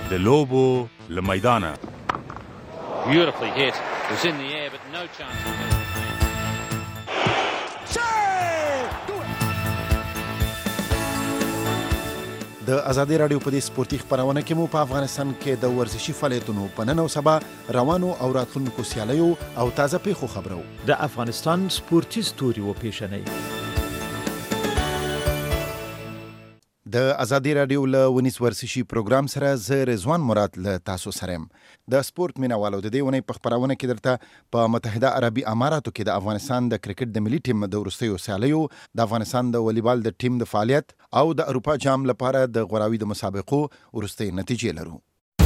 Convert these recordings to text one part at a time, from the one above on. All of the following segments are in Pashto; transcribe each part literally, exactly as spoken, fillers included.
د لوبو له میدانه. Beautifully hit. It was in the air but no chance of it. د ازادي راډیو په دې سپورتي خپرونه کې مو په افغانستان کې د ورزشي فعالیتونو په نن او سبا روانو او راتلونکو سیالیو او تازه پیښو خبرو. د افغانستان سپورتي ستوري و پیشنۍ. د ازادي راډیو له ونیس ورزشي پروګرام سره زه رضوان مراد له تاسو سره یم. د سپورت مینوالو د دې ونې په خپرونه کې درته په متحده عربي اماراتو کې د افغانستان د کرکټ د ملي ټیم د وروستیو سیالیو، د افغانستان د والیبال د ټیم د فعالیت او د اروپا جام لپاره د غوراوي د مسابقو وروستۍ نتیجې لرو.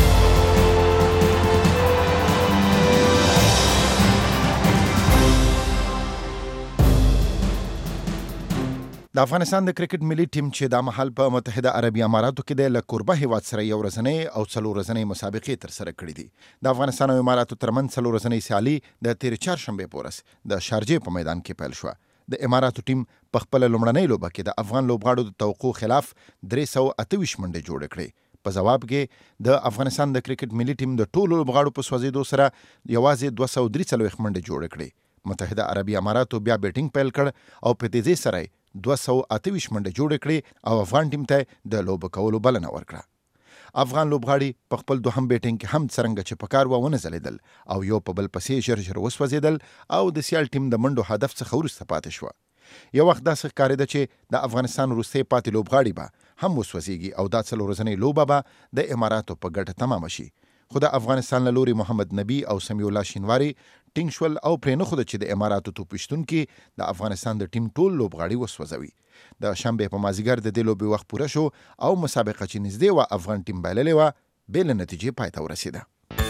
د افغانستان د کرکټ ملي ټیم چې دا مهال په متحده عربي اماراتو کې د کوربه هیواد سره یو ورځنۍ او څلور ورځنۍ مسابقې ترسره کړې دي. د افغانستان او اماراتو ترمنځ څلور ورځنۍ سیالي د تېرې چهارشنبې په ورځ د شارجې په میدان کې پیل شوه. د اماراتو ټیم په خپله لومړنۍ لوبه کې د افغان لوبغاړو د توقع خلاف درې سوه اته ویشت منډې جوړې کړې. په ځواب کې د افغانستان د کرکټ ملي ټیم د ټولو لوبغاړو په سوځېدو سره یوازې دوه سوه درې څلوېښت منډې جوړې کړې. متحده عربي اماراتو بیا بیټینګ پیل کړ او په تیزۍ سره دوه سوه اته ویشت منډې جوړې کړې او افغان ټیم ته د لوبه کولو بلنه ورکړه. افغان لوبغاړي په خپل دوهم بیټینګ کې هم څرنګه چې په کار وه ونه ځلېدل او یو په بل پسې ژر ژر وسوځېدل او د سیال ټیم د منډو هدف څخه وروسته پاتې شوه. یو وخت داسې ښکارېده چې د افغانستان وروستۍ پاتې لوبغاړي به هم وسوځېږي او دا څلور ورځنۍ لوبه به د اماراتو په ګټه تمامه شي. خو د افغانستان له لوري محمد نبي او سمیع الله شینواري ټینګ شول او پرې نه ښوده چې د اماراتو توپ ویشتونکي د افغانستان د ټیم ټول لوبغاړي وسوځوي. د شنبې په مازدیګر د دې لوبې وخت پوره شو او مسابقه چې نږدې وه افغان ټیم بایللې وه بې له نتیجې پای ته ورسېده.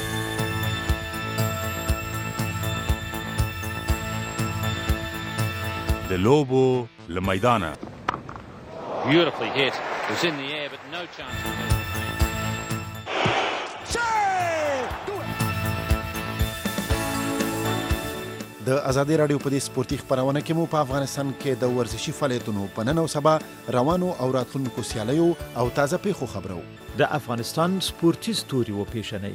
د لوبو له میدانه. Beautifully hit. It was in the air but no chance of it. د ازادي راډیو په دې سپورتي خپرونه کې مو په افغانستان کې د ورزشي فعالیتونو په نن او سبا روانو او راتلونکو سیالیو او تازه پیښو خبرو. د افغانستان سپورتي ستوري و پیشنۍ.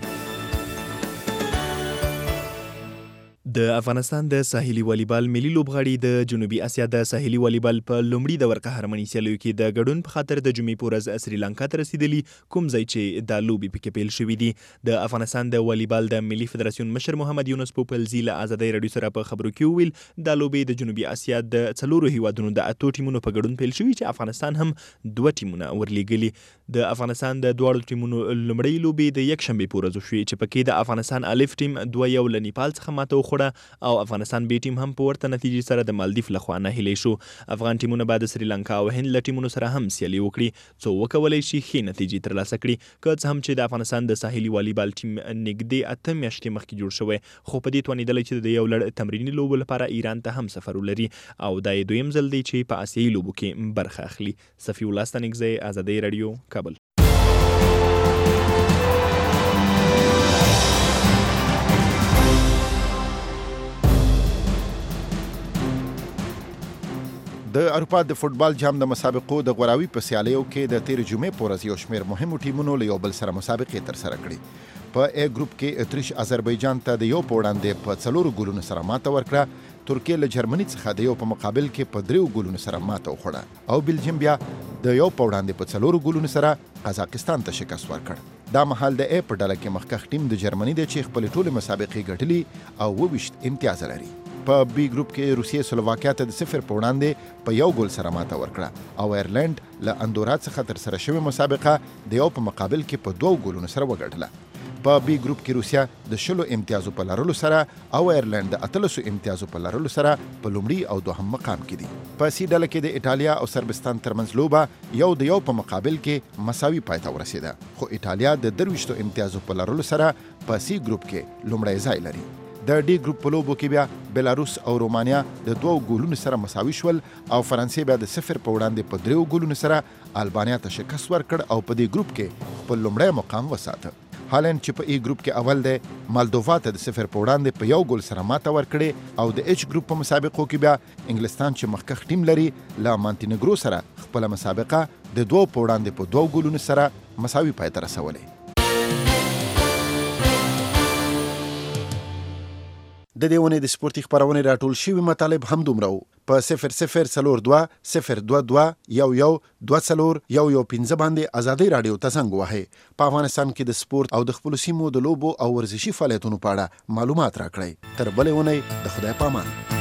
د افغانستان د ساحلي والیبال ملي لوبغاړي د جنوبي اسیا د ساحلي والیبال په لومړي دور قهرماني سیالیو کې د ګډون په خاطر د جمعې په ورځ سریلانکا ته رسیدلي، کوم ځای چې دا لوبې پکې پیل شوي دي. د افغانستان د والیبال د ملي فدراسیون مشر محمد یونس پوپلزي له ازادۍ راډیو سره په خبرو کې وویل دا لوبې د جنوبي اسیا د څلورو هیوادونو د اتو ټیمونو په ګډون پیل شوي چې افغانستان هم دوه ټیمونه ورلیږلي. د افغانستان د دواړو ټیمونو لومړۍ لوبې د یکشنبې په ورځ وشوې چې پکې د افغانستان الف ټیم دوه یو له نیپال څخه ماته وخوړه او افغانستان بی ټیم هم په ورته نتیجې سره د مالدیف لخوا نهیلی شو. افغان ټیمونه به د سریلانکا او هند له ټیمونو سره هم سیالي وکړي څو وکولی شي ښې نتیجې ترلاسه کړي. که څه هم چې د افغانستان د ساحلي والیبال ټیم نږدې اته میاشتې مخکې جوړ شوی، خو په دې توانېدلی چې د یو لړ تمریني لوبو لپاره ایران ته هم سفر ولري او دا یې دویم ځل دی چې په آسیایي لوبو کې برخه اخلي. صفي الله ستانکزی، ازادۍ راډیو، کابل. د اروپا د فوټبال جام د مسابقو د غوراوي په سیالیو کې د تېرې جمعې په ورځ یو شمېر مهمو ټیمونو له یو بل سره مسابقې ترسره کړې. په ا ګروپ کې اتریش آذربایجان ته د یو په وړاندې په څلورو ګولونو سره ماته ورکړه. ترکیه له جرمني څخه د یو په مقابل کې په دریو ګولونو سره ماته وخوړه او بلجیم بیا د یو په وړاندې په څلورو ګولونو سره قزاقستان ته شکست ورکړ. دا مهال د ا په ډله کې مخکښ ټیم د جرمني دی چې خپلې ټولې مسابقې ګټلي او اووه ویشت امتیاز لري. په بی ګروپ کې روسیې سلوواکیا ته د صفر په وړاندې په یو ګول سره ماته ورکړه او آیرلینډ له اندورا څخه ترسره شوې مسابقه د یو په مقابل کې په دوو ګولونو سره وګټله. په بی ګروپ کې روسیا د شلو امتیازو په لرلو سره او آیرلینډ د اتلسو امتیازو په لرلو سره په لومړي او دوهم مقام کې دي. په سی ډله کې د ایټالیا او سربستان ترمنځ لوبه یو د یو په مقابل کې مساوي پای ته ورسېده، خو ایټالیا د درویشتو امتیازو په لرلو سره په سی ګروپ کې لومړی ځای لري. د ډي ګروپ په لوبو کې بیا بیلاروس او رومانیا د دوو ګولونو سره مساوي شول او فرانسې بیا د صفر په وړاندې په دریو ګولونو سره البانیا ته شکست ورکړ او په دې ګروپ کې خپل لومړی مقام وساته. هالند چې په ای ګروپ کې اول دی مالدووا ته د صفر په وړاندې په یو ګول سره ماته ورکړې او د ایچ ګروپ په مسابقو کې بیا انګلستان چې مخکښ ټیم لري له مانتینګرو سره خپله مسابقه د دوو په وړاندې په دوو ګولونو سره مساوي پای ته رسولې. د دې ونې د سپورتي خپرونې راټول شوي مطالب هم دومره وو. په صفر صفر څلور دوه صفر دوه دوه یو یو دوه څلور یو یو پنځه باندې ازادۍ راډیو ته زنګ وهئ. په افغانستان کې د سپورت او د خپلو سیمو د لوبو او ورزشي فعالیتونو په اړه معلومات راکړئ. تر بلې اونۍ د خدای پامان.